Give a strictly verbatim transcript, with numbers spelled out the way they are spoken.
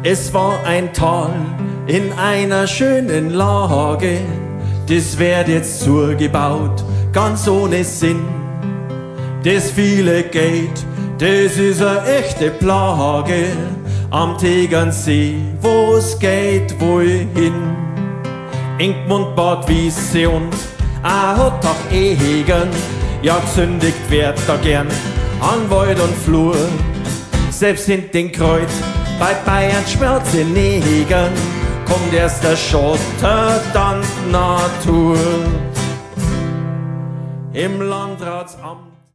Es war ein Tal in einer schönen Lage, das wird jetzt zugebaut, ganz ohne Sinn. Das viele Geld, das ist eine echte Plage, am Tegernsee, wo's geht wohl hin. Engmund, Bad Wiese und a hat auch Ehegen, ja gesündigt wird da gern an Wald und Flur. Selbst in den Kreuz bei Bayern Schmerzenegern kommt erst der Schotter, dann die Natur. Im Landratsamt